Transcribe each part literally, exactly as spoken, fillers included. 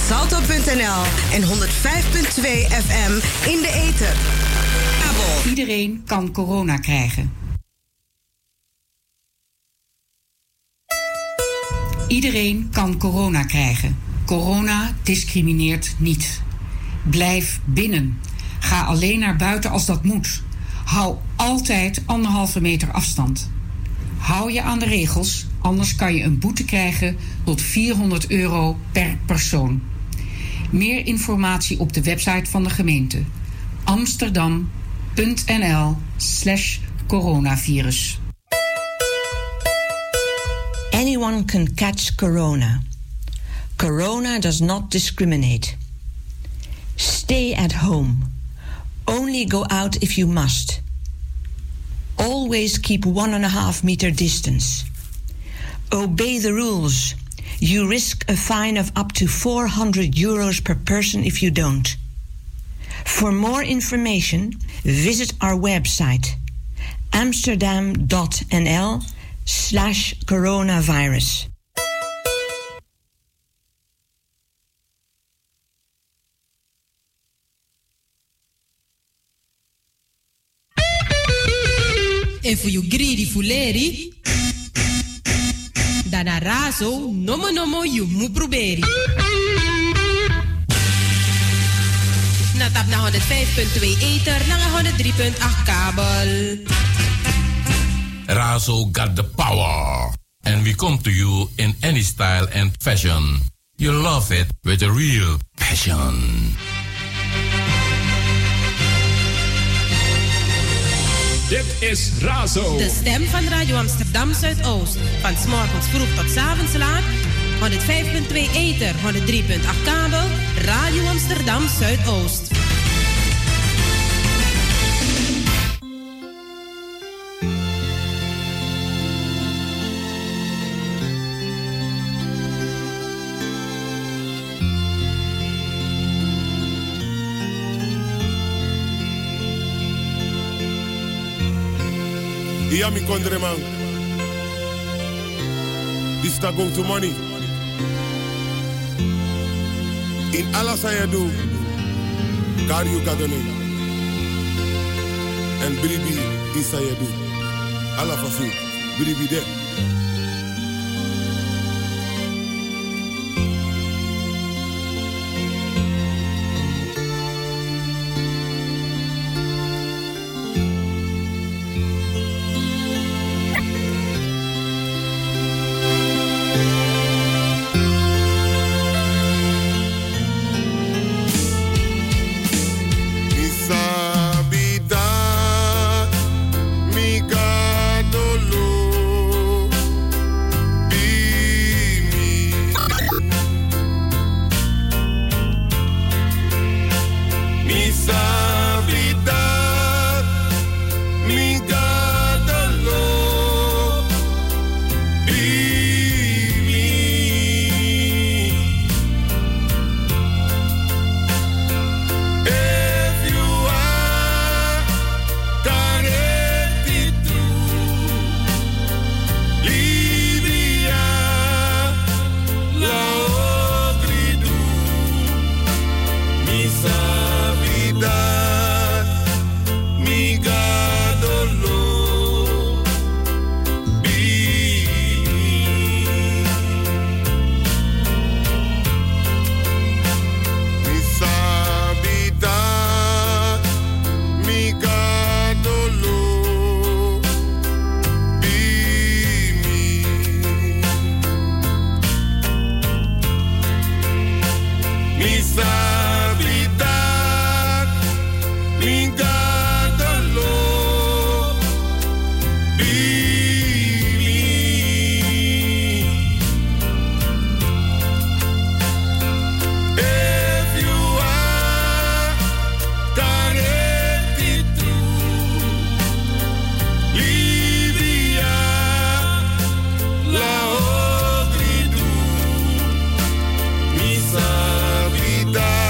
salto punt n l en honderd vijf komma twee F M in de ether. Kabel. Iedereen kan corona krijgen. Iedereen kan corona krijgen. Corona discrimineert niet. Blijf binnen. Ga alleen naar buiten als dat moet. Hou altijd anderhalve meter afstand. Hou je aan de regels, anders kan je een boete krijgen tot vierhonderd euro per persoon. Meer informatie op de website van de gemeente. amsterdam punt n l slash coronavirus. Anyone can catch corona. Corona does not discriminate. Stay at home. Only go out if you must. Always keep one and a half meter distance. Obey the rules. You risk a fine of up to four hundred euros per person if you don't. For more information, visit our website amsterdam dot n l slash coronavirus. En voor you greedy fuleri, dan a razo, nomo nomo you mu proberi. Na tap na honderd vijf komma twee ether, na honderd drie komma acht kabel. Razo got the power. And we come to you in any style and fashion. You love it with a real passion. Dit is Razo. De stem van Radio Amsterdam Zuidoost. Van 's morgens vroeg tot 's avonds laat. honderd vijf komma twee ether, honderd drie komma acht kabel. Radio Amsterdam Zuidoost. Ja, mi kondre man. This not go to money. In alles wat je doet, kan je kan doen. En bribi is wat je doet. Alla fasu, bribi de. Vida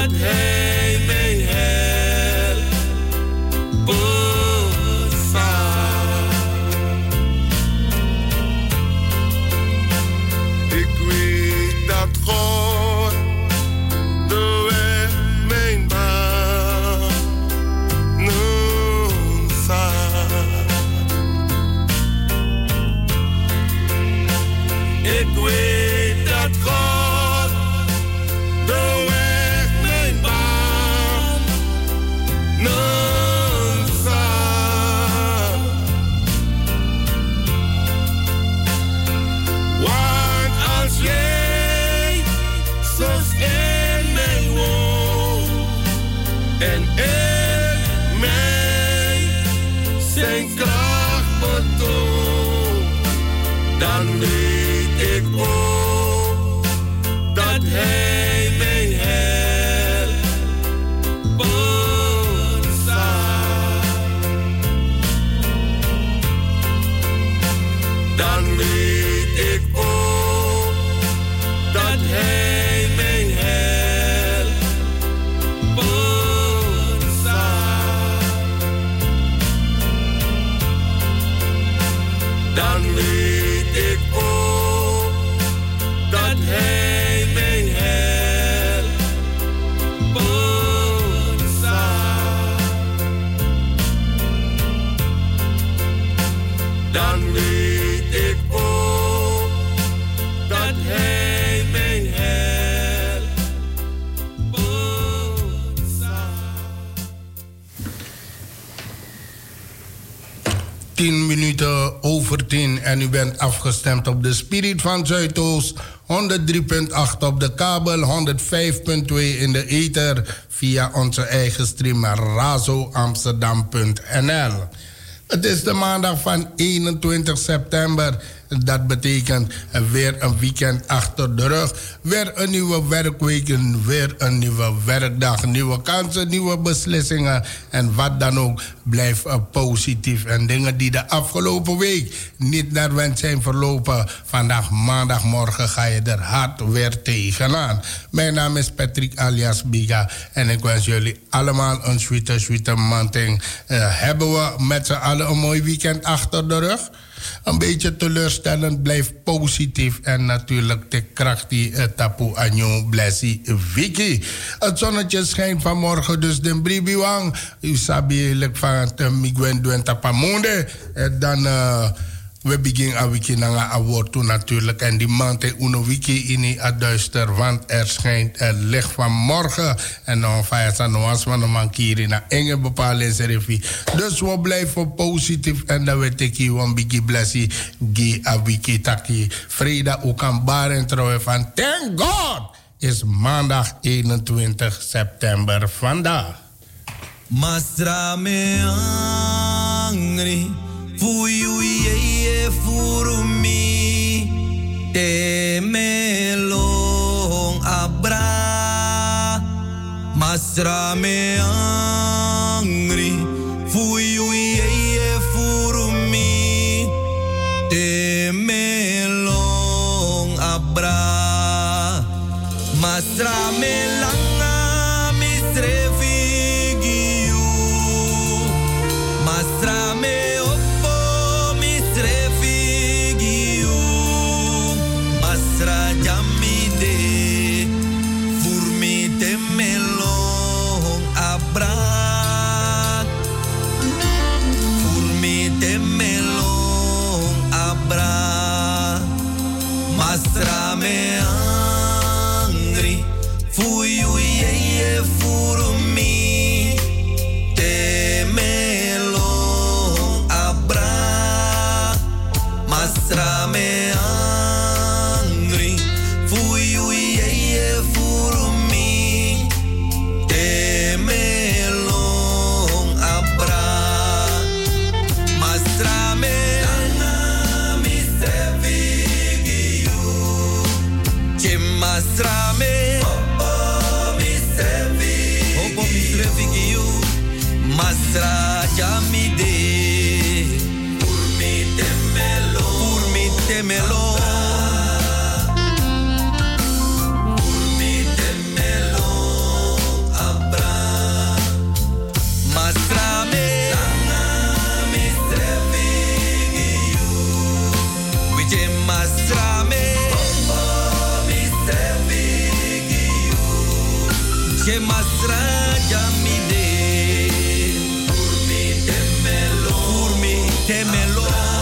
dat hij mij helpt. Ik weet dat God de weg mijn baan noemt zacht. Ik weet dat God de weg mijn baan noemt zacht. Want als jij zoals in mij woont en in mij zijn kracht betoont, dan weet ik ook dat hij mij helpt. Dan weet ik ook dat hij mij helpt. Dan weet ik ook dat hij mij helpt. Dan weet ik ook dat hij mij helpt. Tien minuten over tien en u bent afgestemd op de Spirit van Zuidoost. honderd drie komma acht op de kabel, honderdvijf komma twee in de ether via onze eigen stream razo amsterdam punt n l. Het is de maandag van eenentwintig september. Dat betekent weer een weekend achter de rug. Weer een nieuwe werkweek, weer een nieuwe werkdag. Nieuwe kansen, nieuwe beslissingen. En wat dan ook, blijf positief. En dingen die de afgelopen week niet naar wens zijn verlopen. Vandaag maandagmorgen ga je er hard weer tegenaan. Mijn naam is Patrick alias Biga. En ik wens jullie allemaal een sweete, sweete manting. Uh, hebben we met z'n allen een mooi weekend achter de rug? Een beetje teleurstellend, blijf positief. En natuurlijk de kracht die tapu anjo blessi wiki. Het zonnetje schijnt vanmorgen, dus de bribiwang. U sabi van het migwen doen tapamonde. Dan uh, we beginnen een wiki na een woord toe natuurlijk. En die maand uno wiki in het duister, want er schijnt het licht vanmorgen. En dan vijf sanoas van de mankiri na enge bepaalde serifi. Dus we blijven positief en dan weet ik hier een beetje blessie. Gi a wiki taki. Vrede ook aan baren trouwen van thank God is maandag eenentwintig september vandaag. Mastra me angri. Fuyu ye furumi te melong abra masra me angri fuyu ye furumi te melong abra masra me langa misrefi giu masra me Jamide, furmi te melong abra. que masra jamide. Furmi temelo, furmi temelo.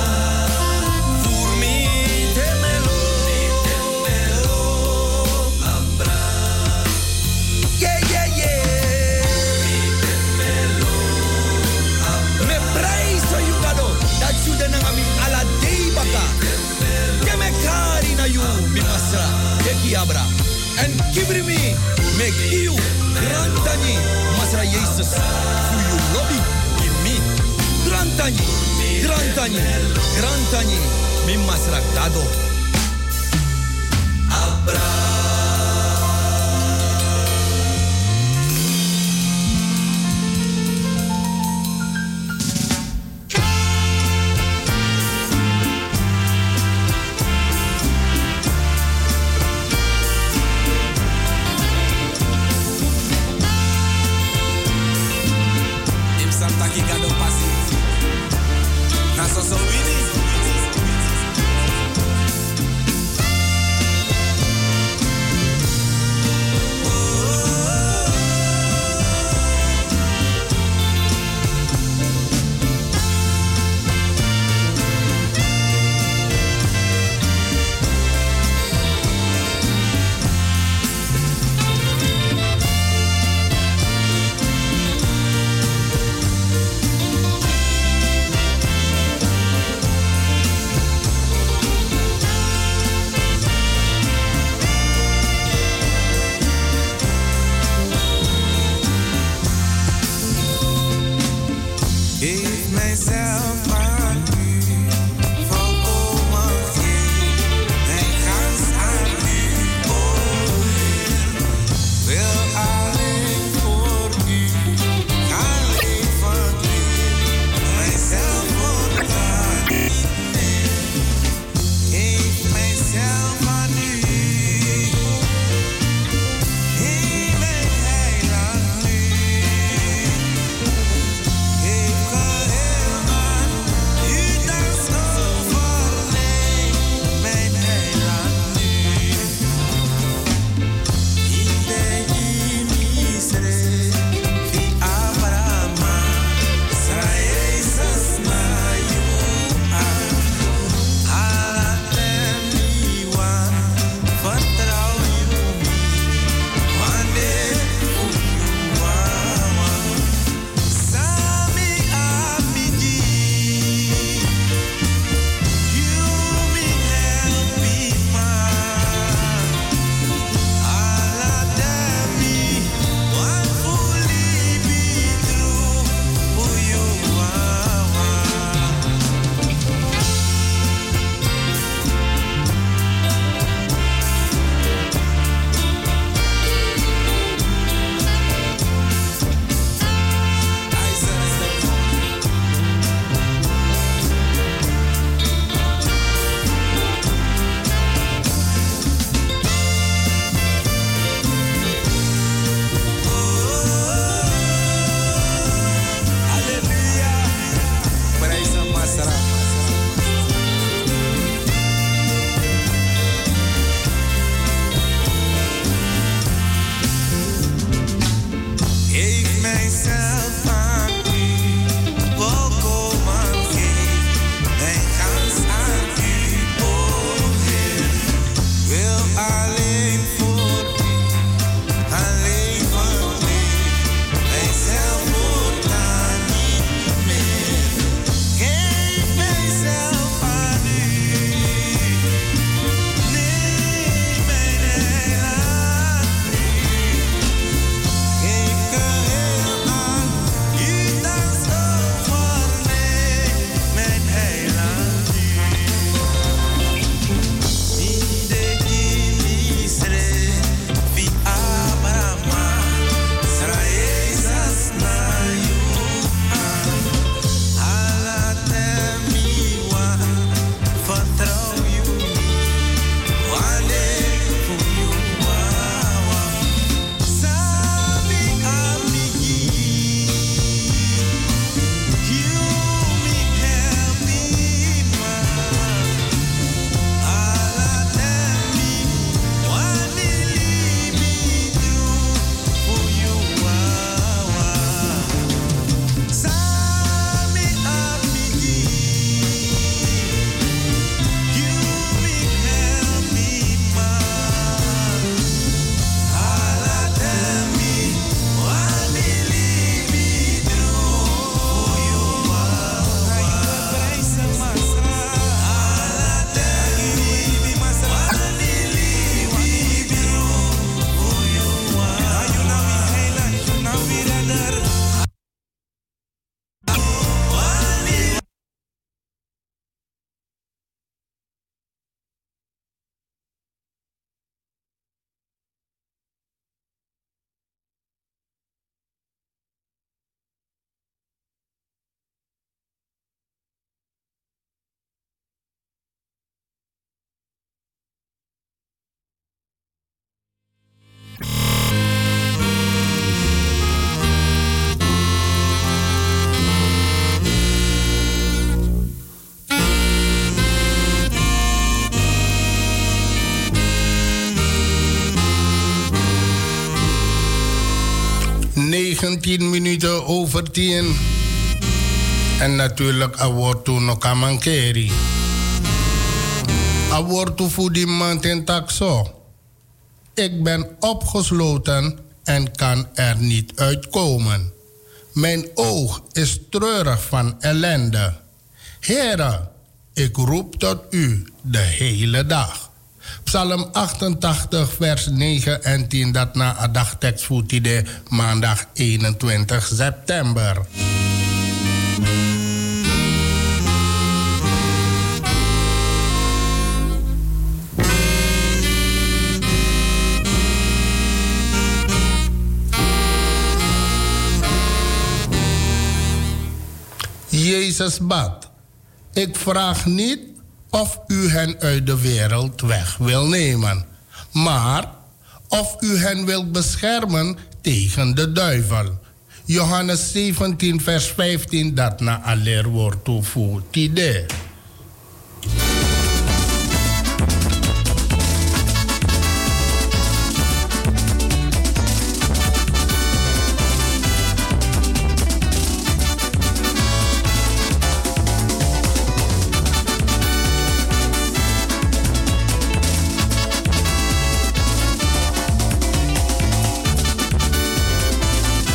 Abra en kibri mi me kiu grantani masra Jesus fu you lobby in me grantani grantani grantani mi masra dado abra. negentien minuten over tien. En natuurlijk awortu no kamankeri. Awortu voor die maand in taxo. Ik ben opgesloten en kan er niet uitkomen. Mijn oog is treurig van ellende. Heren, ik roep tot u de hele dag. Psalm achtentachtig, vers negen en tien, dat na een dagtekst voor de maandag eenentwintig september. Jezus bad: ik vraag niet of u hen uit de wereld weg wil nemen, maar of u hen wilt beschermen tegen de duivel. Johannes zeventien, vers vijftien, dat na aller woord toevoegt. Tide.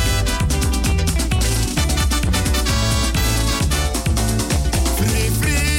Free, free.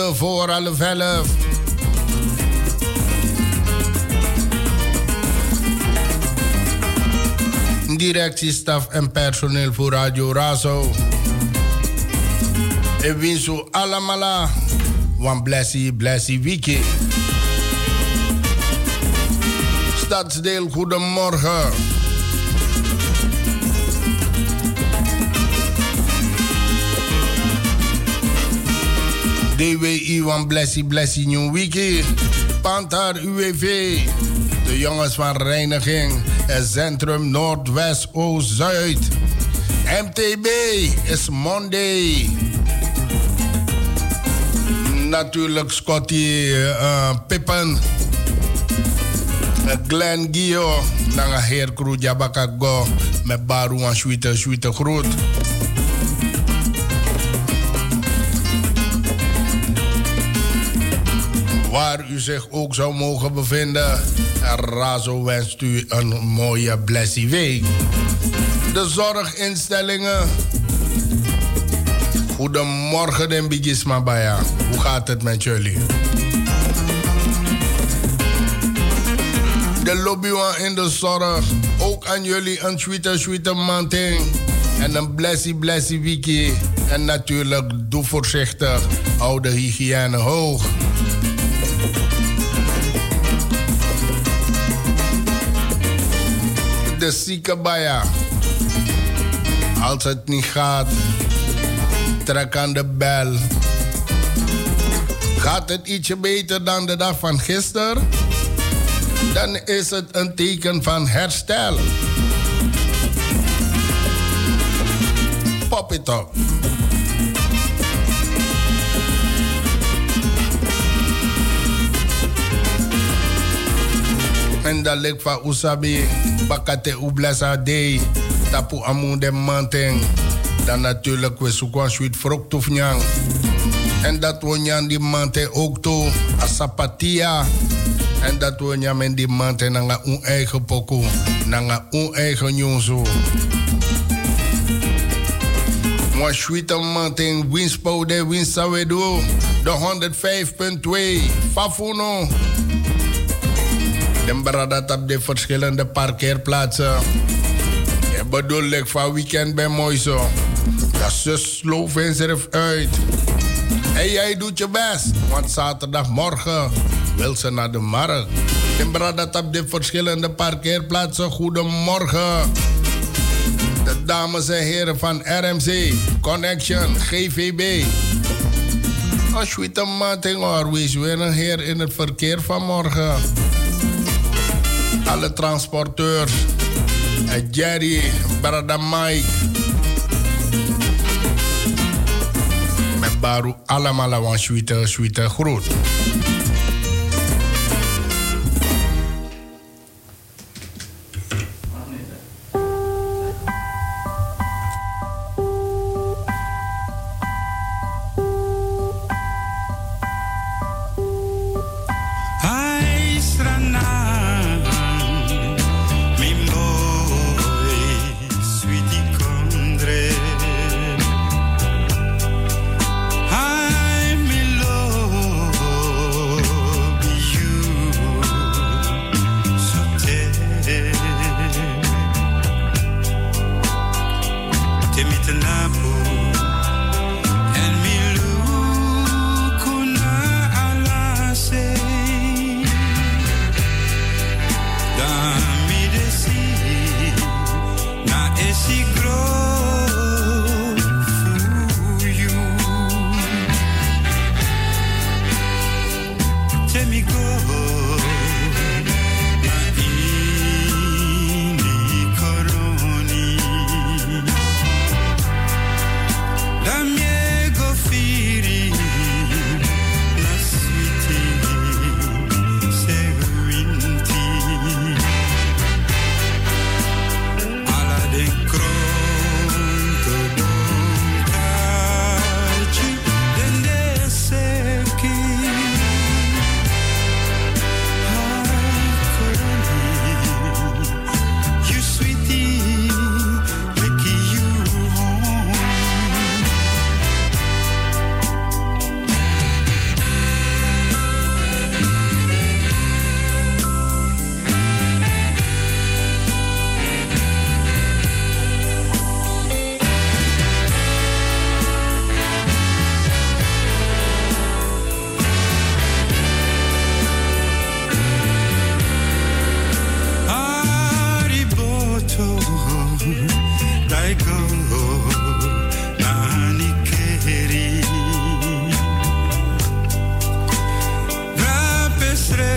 negen voor half elf. Directiestaf en personeel voor Radio Razo. En winsu alamala. Wan blessie, blessie wiki. Stadsdeel, goedemorgen. D W I, wan blessie, blessie nieuw wiki. Pantar U W V. De jongens van reiniging. Het centrum Noordwest Oost Zuid. M T B is Monday. Natuurlijk Scotty uh, Pippen. Glenn Gio. Dan een heer Kroet Jabakago. Met Baru en Sweete, Sweete Groet. Waar u zich ook zou mogen bevinden. Razo wenst u een mooie blessie week. De zorginstellingen. Goedemorgen in Bigisma Baya. Hoe gaat het met jullie? De lobby in de zorg. Ook aan jullie een sweete, sweete manting. En een blessie, blessie wiki. En natuurlijk, doe voorzichtig. Hou de hygiëne hoog. De zieke Baya. Als het niet gaat, trek aan de bel. Gaat het ietsje beter dan de dag van gisteren? Dan is het een teken van herstel. Pop it up. En dat ligt van Usabi, Bakate Ublesa Day, Tapu Amu de Manting. Dan natuurlijk we zoeken sweet fruit of nyang. En dat we nyang die mante ook toe, asapatia. En dat we nyang men die mante nanga un eigen poku, nanga un eigen nyonzo. Mwa sweet manting, winspo de winsawedo, de honderdvijf punt twee, Fafuno. Den bradat op de verschillende parkeerplaatsen. Je bedoel ik van weekend bij mooi zo. Dat zus Slovenserf uit. En jij doet je best. Want zaterdagmorgen wil ze naar de markt. Den bradat op de verschillende parkeerplaatsen. Goedemorgen. De dames en heren van R M C, Connection, G V B. Als je het een maand hoor, wees weer een heer in het verkeer vanmorgen. Alle transporteurs. Jerry, Brada Mike. Met Baru allemaal een sweete, sweete groet.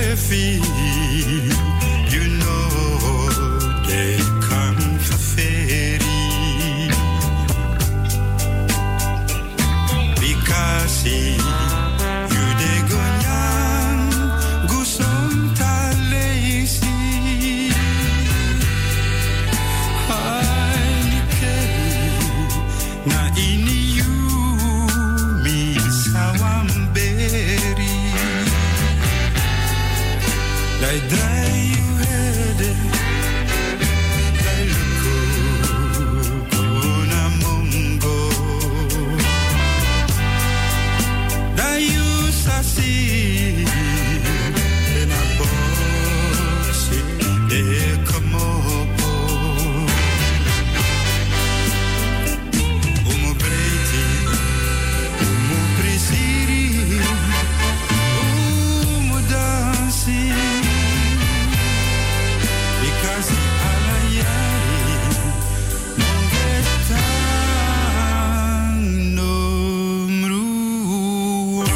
strefi, you know they come for ferry. Because you de gonyan, gusom ta lazy. Hai na ini you mi sawamberi. Dai dai you hede, dai luko kona mongo, dai you sasi, ena bosi e komopo, umu breti, umu presiri, umu dansi. Because alayari mongetang nomrua.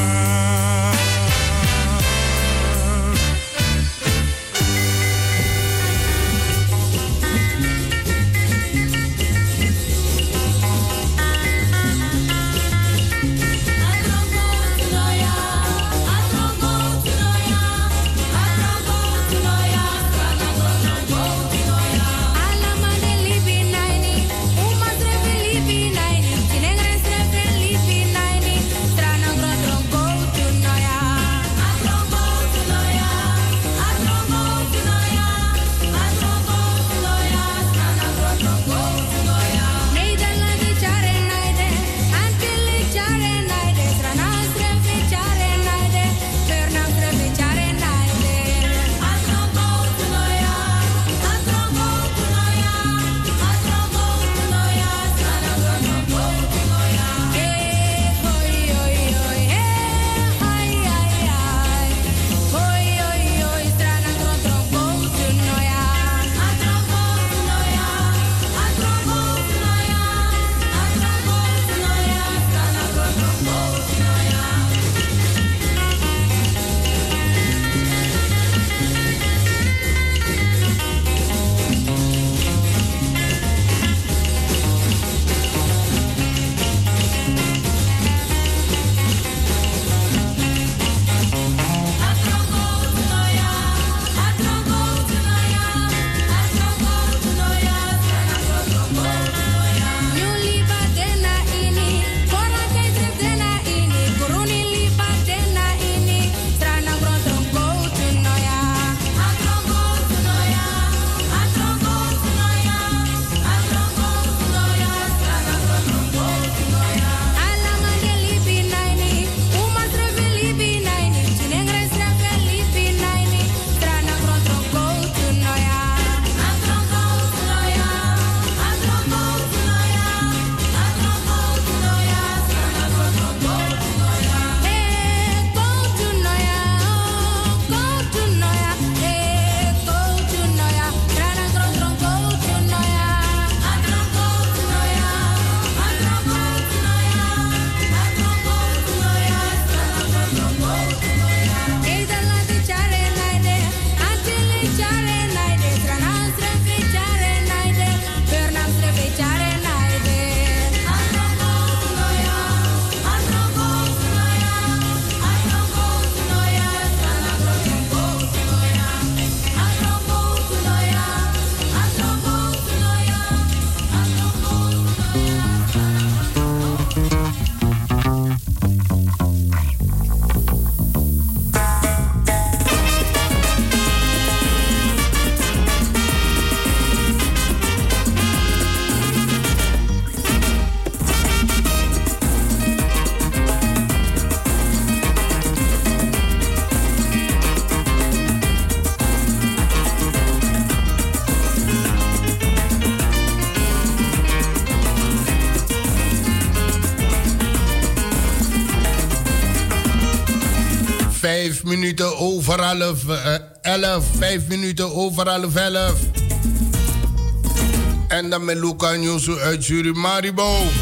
Vijf minuten over half uh, elf. Vijf minuten over half elf. En dan met Luca Njosu uit Surimaribo.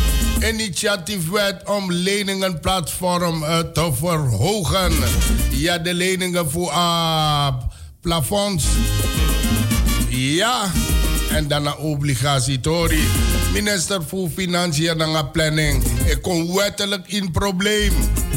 Initiatiefwet om leningenplatform uh, te verhogen. Ja, de leningen voor uh, plafonds. Ja, en dan een obligatorisch. Minister voor Financiën en Planning. Ik kom wettelijk in probleem.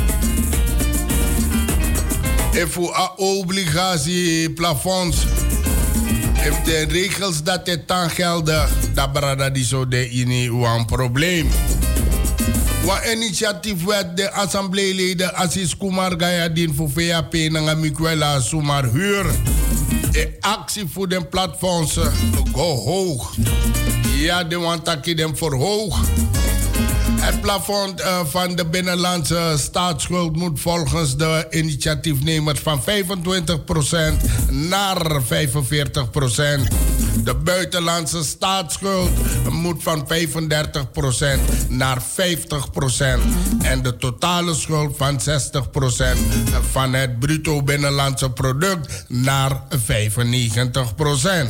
En voor een obligatieplafonds. If de regels dat het dan gelden, dan brada die zo de in een probleem. Wat initiatiefwet de assembleeleden Assis Kumar Gayadin voor V A P en Mikwela Sumar huur. De actie voor de platforms go hoog. Ja, de want dat je hem verhoog. Het plafond uh, van de binnenlandse staatsschuld moet volgens de initiatiefnemers van vijfentwintig procent naar vijfenveertig procent. De buitenlandse staatsschuld moet van vijfendertig procent naar vijftig procent. En de totale schuld van zestig procent van het bruto binnenlandse product naar vijfennegentig procent.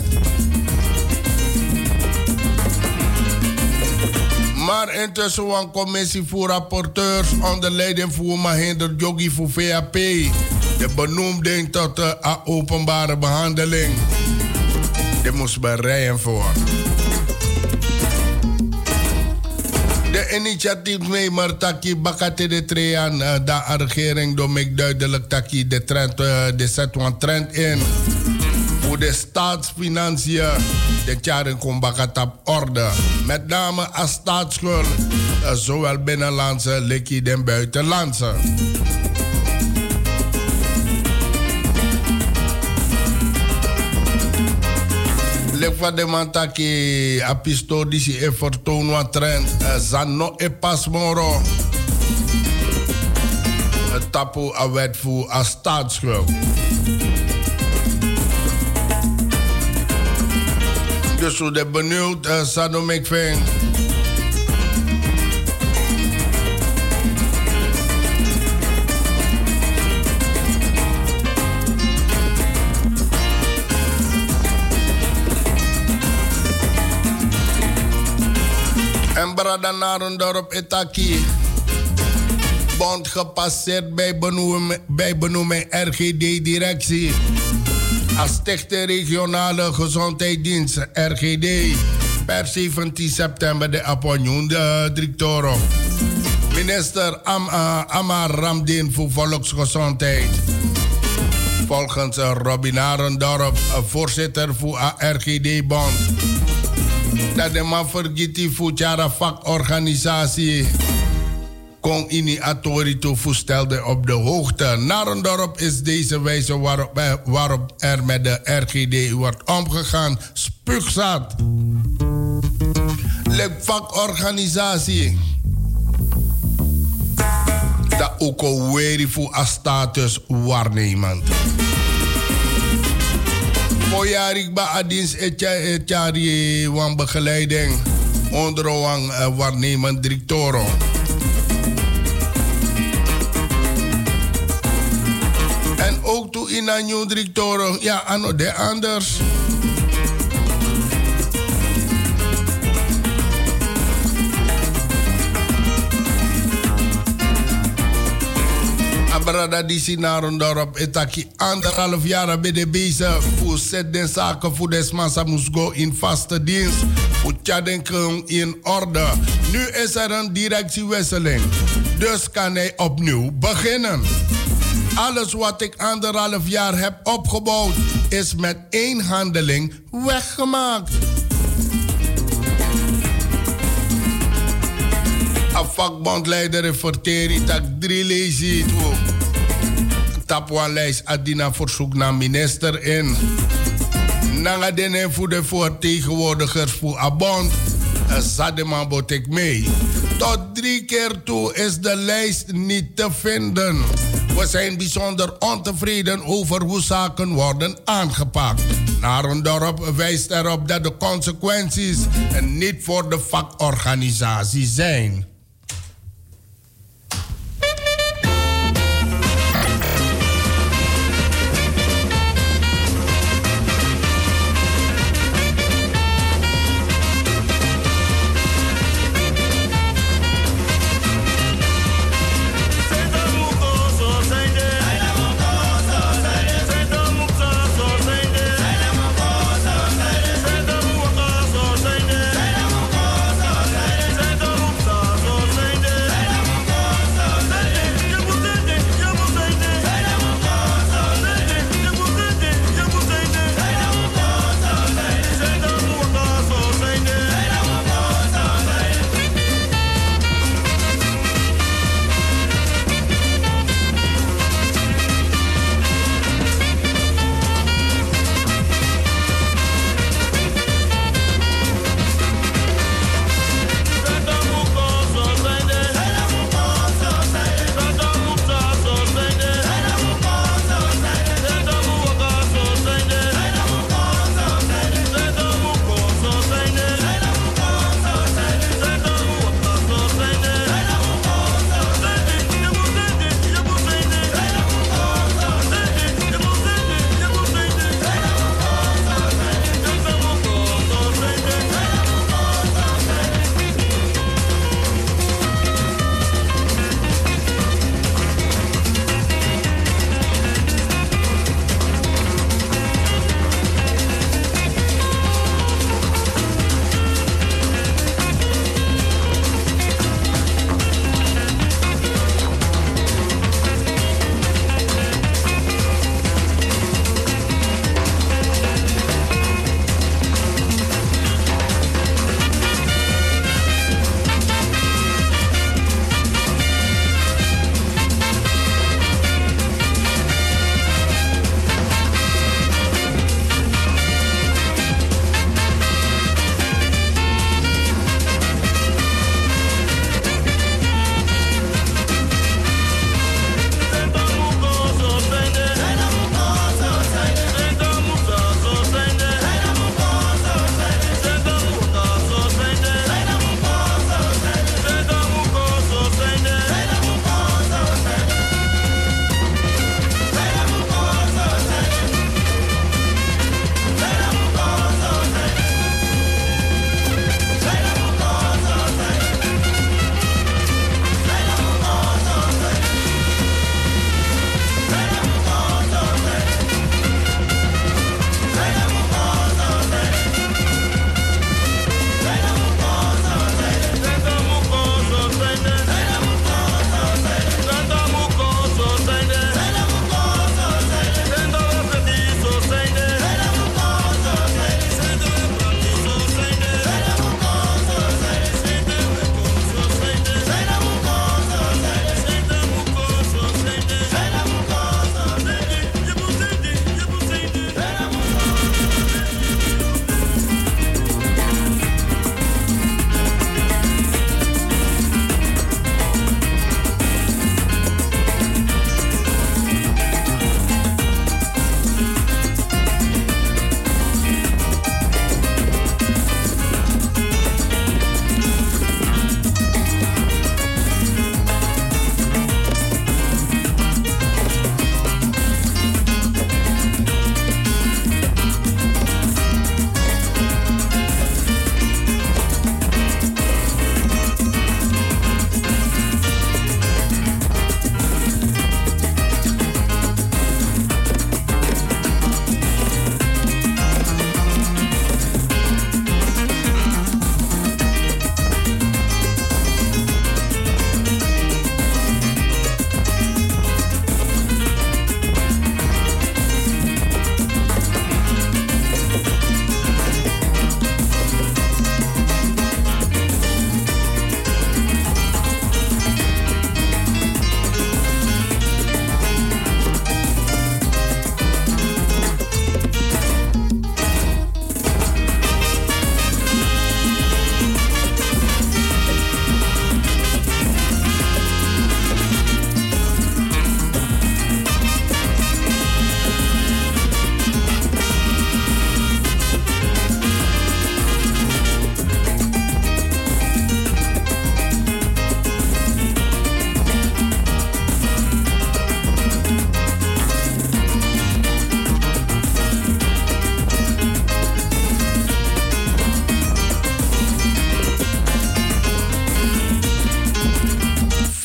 Maar intussen een commissie voor rapporteurs onder leiding van Mahinder Jogi voor V A P. De benoemding tot de uh, openbare behandeling. Die moest bereiden voor. De initiatiefnemer Taki Bakate de Trean, uh, de regering doet duidelijk Taki de trend, uh, de zet een trend in. Voor de staatsfinanciën, de jaren komt Bakate op orde. Met name als staatsschuld, uh, zowel binnenlandse, liquide en buitenlandse. Lek van de man taki apistodisi e fortoon wat trend. Zano e pasmoro. Tapu a wet voor a staatsschuld. Dus hoe de benieuwd, uh, Sano McVeigh. En Brada Narendorp Etaki. Bond gepasseerd bij benoeming, bij benoeming R G D-directie. Als stichter regionale gezondheidsdienst R G D. Per zeventien september de appointion de directeur. Minister Am, uh, Amar Ramdin voor volksgezondheid. Volgens uh, Robin Arendorp, uh, voorzitter voor uh, R G D-bond. Dat de man vergiet die voor de vakorganisatie kon in die autorito voorstelde op de hoogte. Narendorp is deze wijze waarop, waarop er met de R G D wordt omgegaan spuugzat. De vakorganisatie. Dat ook alweer voor een status waarnemend. Voorjarig bij Adins Etjari van begeleiding onder een waarnemend directeur. En ook toe in een nieuw directeur, ja, ano de anders. Abrada die Sinarendorp etaki anderhalf jaar bij de bezig voor zet de zaken voor de massa moest go in vaste dienst. Voor tjadenken in orde. Nu is er een directiewisseling. Dus kan hij opnieuw beginnen. Alles wat ik anderhalf jaar heb opgebouwd is met één handeling weggemaakt. Een vakbondleider referteert dat drie lezen. Tapwa lijst Adina verzoek naar minister in. Nanga denen voor de vertegenwoordigers voor Abond. Zademan bot ik mee. Tot drie keer toe is de lijst niet te vinden. We zijn bijzonder ontevreden over hoe zaken worden aangepakt. Narendorp wijst erop dat de consequenties niet voor de vakorganisatie zijn.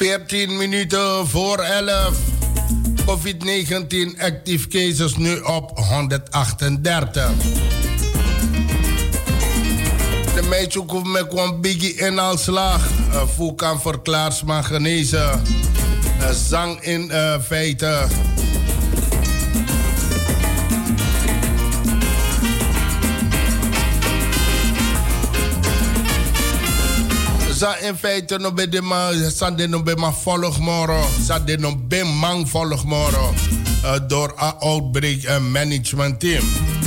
veertien minuten voor elf. covid negentien active cases nu op honderdachtendertig. De meisje hoeft met een biggie inhaalslag. Uh, Voel kan verklaard maar genezen. Uh, zang in uh, feite. Za in feite no be de ma sa de no be ma volg moro sa de no be mang volg moro uh, door a outbreak uh, management team.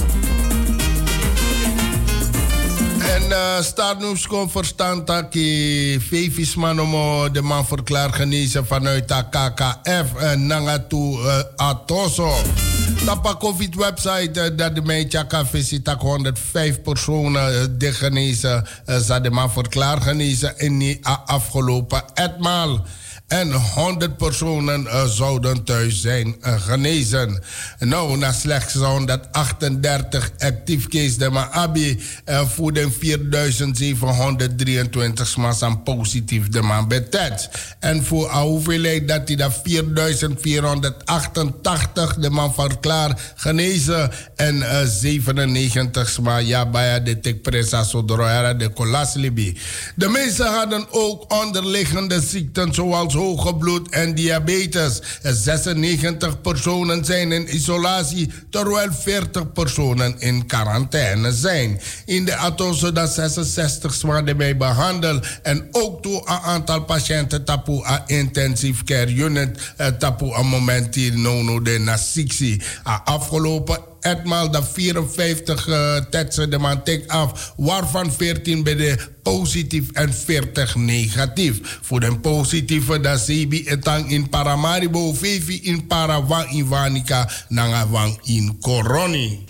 En uh, staatnieuws kon verstaan dat die Vevis manomo de man verklaard genezen vanuit de K K F en Nangatu uh, Atoso. Tapa COVID website uh, dat de meidje kan visiten, honderdvijf personen uh, de genezen, uh, zijn de man verklaard genezen in die uh, afgelopen etmaal. En honderd personen uh, zouden thuis zijn uh, genezen. Nou, na slechts honderdachtendertig actief cases de Maabi uh, voeden vierduizend zevenhonderddrieëntwintig man positief de man betet. En voor een hoeveelheid dat hij dat vierduizend vierhonderdachtentachtig de man verklaard genezen en uh, zevenennegentig man ja bij de tekpresa sodroera de colaslibi. De meeste hadden ook onderliggende ziekten zoals hoge bloed en diabetes. zesennegentig personen zijn in isolatie, terwijl veertig personen in quarantaine zijn. In de Atoso dat zesenzestig zwaarden bij behandeld en ook toe een aantal patiënten tapu a intensive care unit uh, tapu een moment hier nono de nasixi. Afgelopen etmaal de vierenvijftig uh, tetsen de man tik af, waarvan veertien bij de positief en veertig negatief. Voor de positieve dat Sebi etang in Paramaribo, Vevi in Parawang in Wanica, Nangawang in Coroni.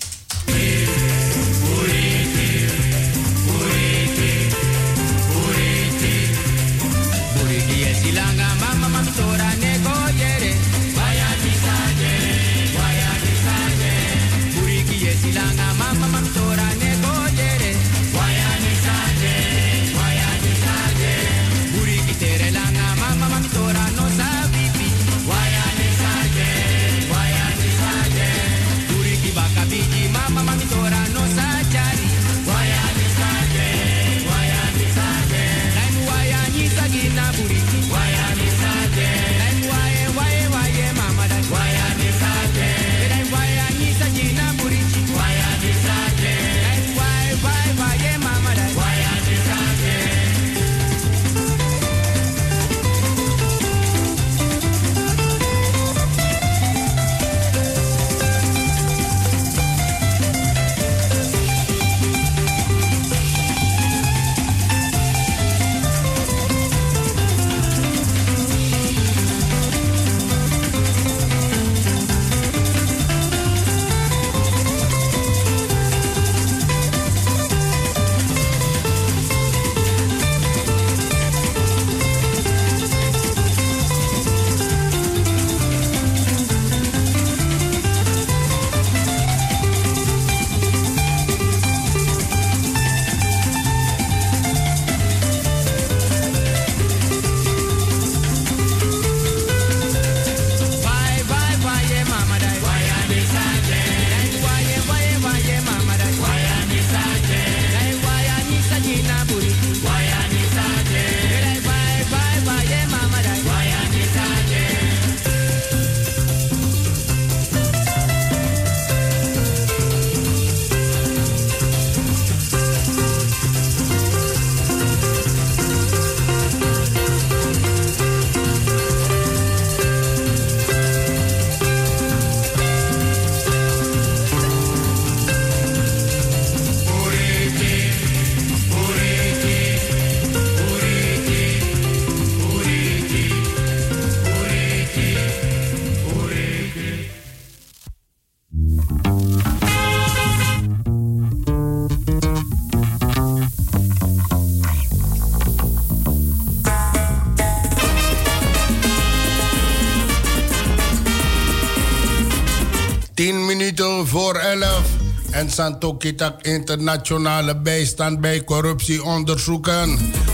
tien minuten voor elf. En Santo Kitak internationale bijstand bij corruptie onderzoeken.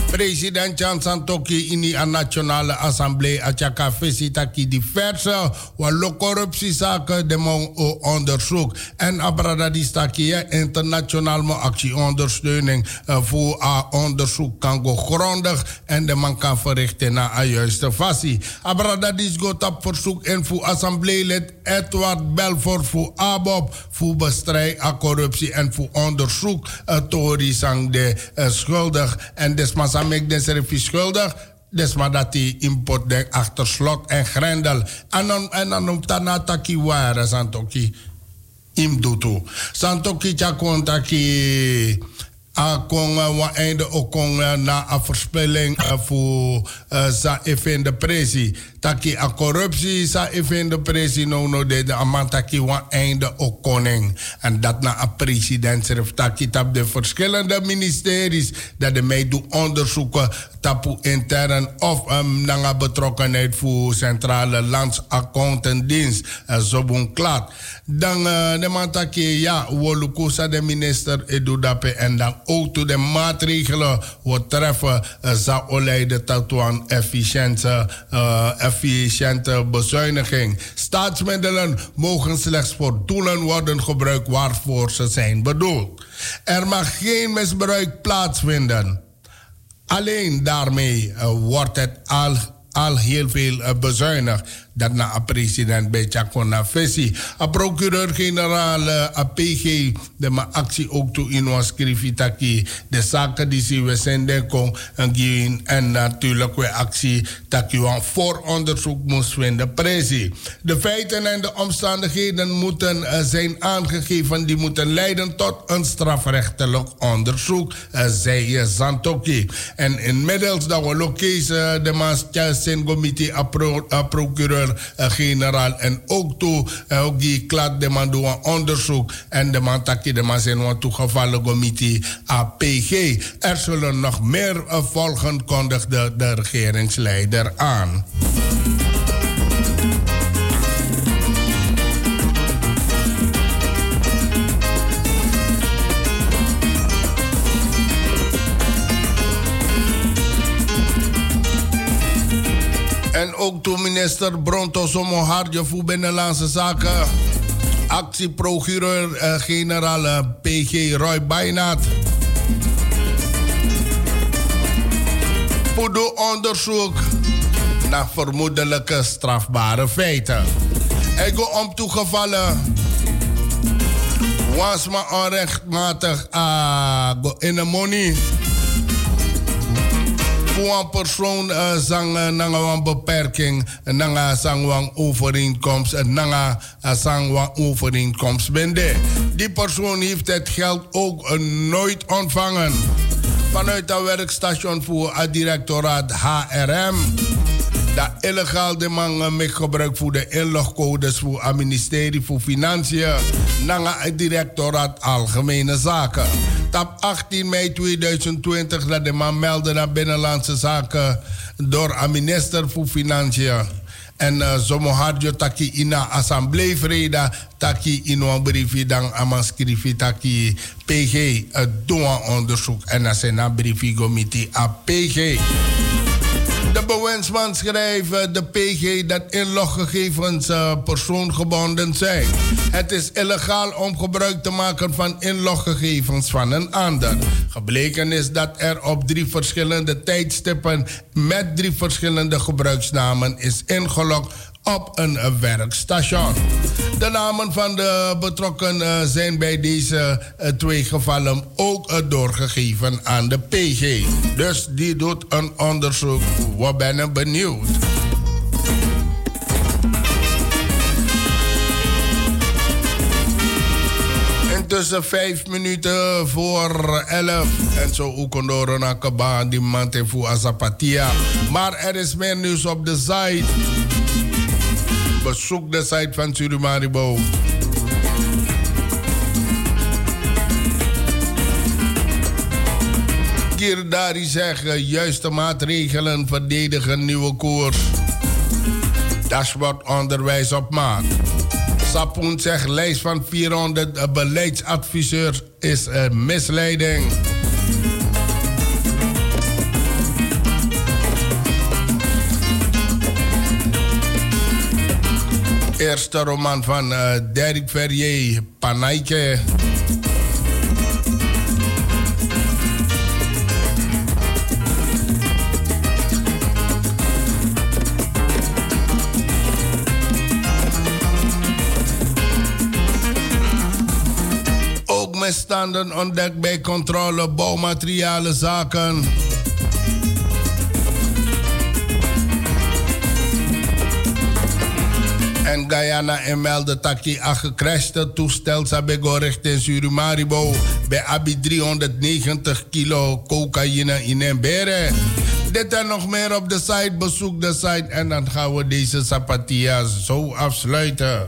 President Jan Santoki in de Nationale Assemblée Atjaka Visitaki diverse wallo corruptiezaken de mon onderzoek. En abradadistaki internationaal mo actieondersteuning uh, voor uh, onderzoek kan go grondig en de man kan verrichten naar een juiste fasie. Abradadis gaat op verzoek in voor assembleelid Edward Belfort voor A B O P voor bestrijding aan corruptie en voor onderzoek uh, torisang de uh, schuldig en desma samek de service schuldig. Desma dat die import de achter slot en grendel. En dan en dan om tanataki ware santoki im dutu. Santoki chakon taki a kon wa einde ook kon na a verspilling voor sa even de presi. Taki a corruptie sa even de presi no no de de amantaki wa einde ook koning. En dat na a president serf taki tap de verschillende ministeries dat de mee doen onderzoeken tapu intern of um, nanga betrokkenheid voor centrale landsaccountendienst uh, zo bon klaar. Dan uh, de mantaki ja wolukusa de minister edu dape en dan ook to de maatregelen wat treffen uh, zou leiden tot een efficiënte, uh, efficiënte bezuiniging. Staatsmiddelen mogen slechts voor doelen worden gebruikt waarvoor ze zijn bedoeld. Er mag geen misbruik plaatsvinden. Alleen daarmee uh, wordt het al, al heel veel uh, bezuinigd. Dat na a president bij Chakona Vessi. A procureur-generaal uh, a P G de ma actie ook toe in ons skrifitaki. De zaken die ze we zenden kon en en natuurlijk we actie dat je een vooronderzoek moest vinden. Precies. De feiten en de omstandigheden moeten uh, zijn aangegeven. Die moeten leiden tot een strafrechtelijk onderzoek. Uh, zei uh, Santoki. En inmiddels dat we lokees uh, de Maas Committee a, pro, a procureur Uh, generaal en ook toe uh, ook die klad de man doen een onderzoek en de man takje de man zijn wat toegevallen committee A P G. Er zullen nog meer uh, volgen, kondigde de regeringsleider aan. En ook toen minister Bronto Somoharjo voor Binnenlandse Zaken, actieprocureur-generaal uh, P G Roy Bijnaat, voor de onderzoek naar vermoedelijke strafbare feiten. Hij go om toegevallen was maar onrechtmatig uh, in de money. Voor een persoon uh, zang uh, nanga een beperking, nanga zang een overeenkomst, nanga uh, zang een overeenkomst bende. Die persoon heeft het geld ook uh, nooit ontvangen. Vanuit het werkstation voor het directoraat H R M. Dat illegaal de man met gebruik voor de inlogcodes voor het ministerie voor Financiën. Nanga het directoraat Algemene Zaken. Op achttien mei tweeduizend twintig dat de man meldde naar Binnenlandse Zaken door een minister voor Financiën. En uh, Somoharjo taki ina assemblee vrede taki in een briefje dan amaskrifi taki P G uh, doen een onderzoek en dan zijn een briefje committee A P G. De bewindsman schrijft de P G dat inloggegevens uh, persoongebonden zijn. Het is illegaal om gebruik te maken van inloggegevens van een ander. Gebleken is dat er op drie verschillende tijdstippen met drie verschillende gebruiksnamen is ingelogd op een werkstation. De namen van de betrokkenen zijn bij deze uh, twee gevallen ook uh, doorgegeven aan de P G. Dus die doet een onderzoek. We zijn benieuwd. Intussen vijf minuten voor elf. En zo ook onder een akaba die man te voor Azapatia. Maar er is meer nieuws op de site. Bezoek de site van Surimaribo. Kirdari zeggen juiste maatregelen verdedigen nieuwe koers. Dashboard onderwijs op maat. Sapoen zegt lijst van vierhonderd beleidsadviseurs is een misleiding. eerste roman van uh, Derek Verrier, Panaike. Ook misstanden ontdekt bij controle bouwmaterialen zaken. En Guyana en meldde dat die gecrashte toestel Sabego richting Surumaribo bij Abi driehonderdnegentig kilo cocaïne in Embere. Dit en nog meer op de site. Bezoek de site en dan gaan we deze Zapatia's zo afsluiten.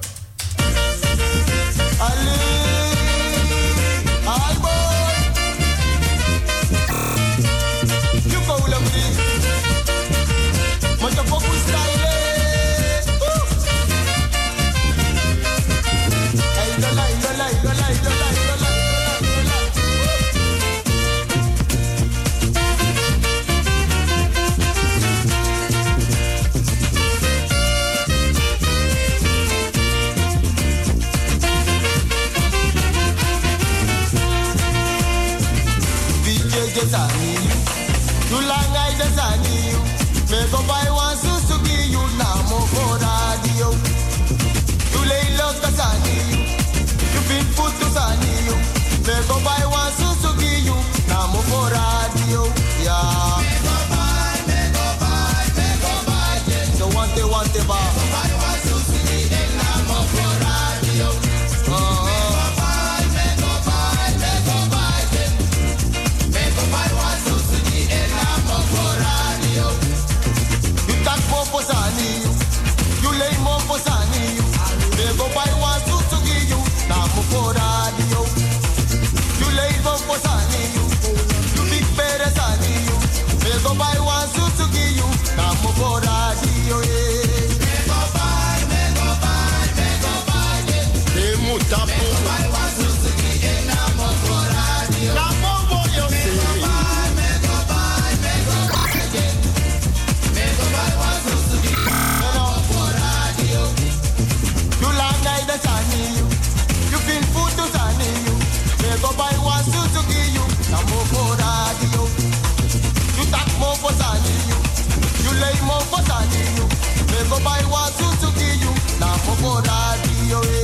Go buy one Suzuki, you now for radio.